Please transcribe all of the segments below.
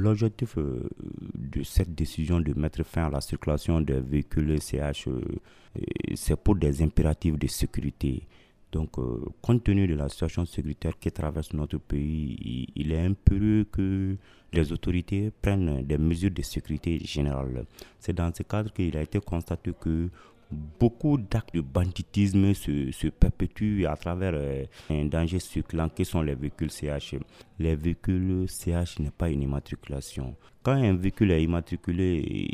l'objectif de cette décision de mettre fin à la circulation des véhicules CH, c'est pour des impératifs de sécurité. Donc, compte tenu de la situation sécuritaire qui traverse notre pays, il est impérieux que les autorités prennent des mesures de sécurité générale. C'est dans ce cadre qu'il a été constaté que beaucoup d'actes de banditisme se perpétuent à travers un danger circulant qui sont les véhicules CH. Les véhicules CH n'est pas une immatriculation. Quand un véhicule est immatriculé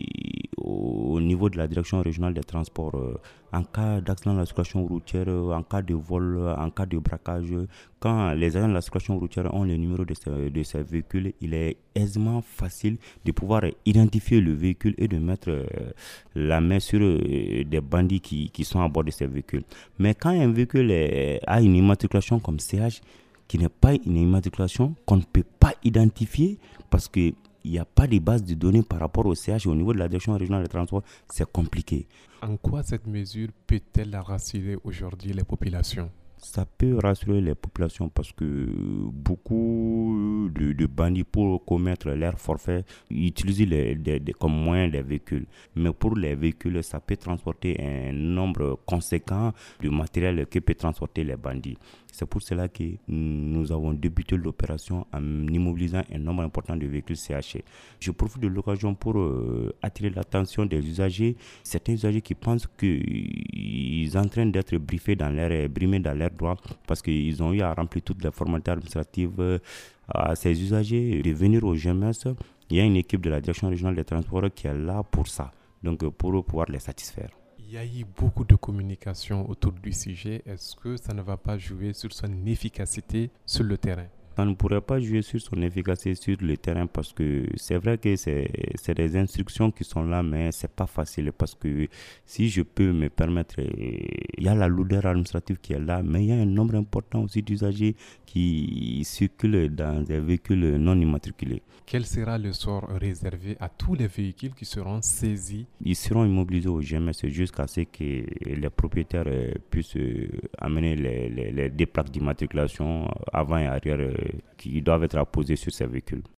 au niveau de la direction régionale des transports, en cas d'accident de la circulation routière, en cas de vol, en cas de braquage, quand les agents de la circulation routière ont le numéro de ces véhicules, il est aisément facile de pouvoir identifier le véhicule et de mettre la main sur des bandits qui sont à bord de ces véhicules. Mais quand un véhicule a une immatriculation comme CH, qui n'est pas une immatriculation, qu'on ne peut pas identifier parce qu'il n'y a pas de base de données par rapport au CH au niveau de la direction régionale des transports, c'est compliqué. En quoi cette mesure peut-elle rassurer aujourd'hui les populations? Ça peut rassurer les populations parce que beaucoup de bandits, pour commettre leur forfait, utilisent comme moyen les véhicules. Mais pour les véhicules, ça peut transporter un nombre conséquent de matériel qui peut transporter les bandits. C'est pour cela que nous avons débuté l'opération en immobilisant un nombre important de véhicules CH. Je profite de l'occasion pour attirer l'attention des usagers, certains usagers qui pensent qu'ils sont en train d'être brimés dans leurs droits parce qu'ils ont eu à remplir toutes les formalités administratives. À ces usagers de venir au GMS, il y a une équipe de la direction régionale des transports qui est là pour ça, donc pour pouvoir les satisfaire. Il y a eu beaucoup de communication autour du sujet. Est-ce que ça ne va pas jouer sur son efficacité sur le terrain? Ça ne pourrait pas jouer sur son efficacité sur le terrain parce que c'est vrai que c'est des instructions qui sont là, mais c'est pas facile parce que si je peux me permettre, il y a la lourdeur administrative qui est là, mais il y a un nombre important aussi d'usagers qui circulent dans des véhicules non immatriculés. Quel sera le sort réservé à tous les véhicules qui seront saisis? Ils seront immobilisés au GMS jusqu'à ce que les propriétaires puissent amener les plaques d'immatriculation avant et arrière qui doivent être apposées sur ces véhicules.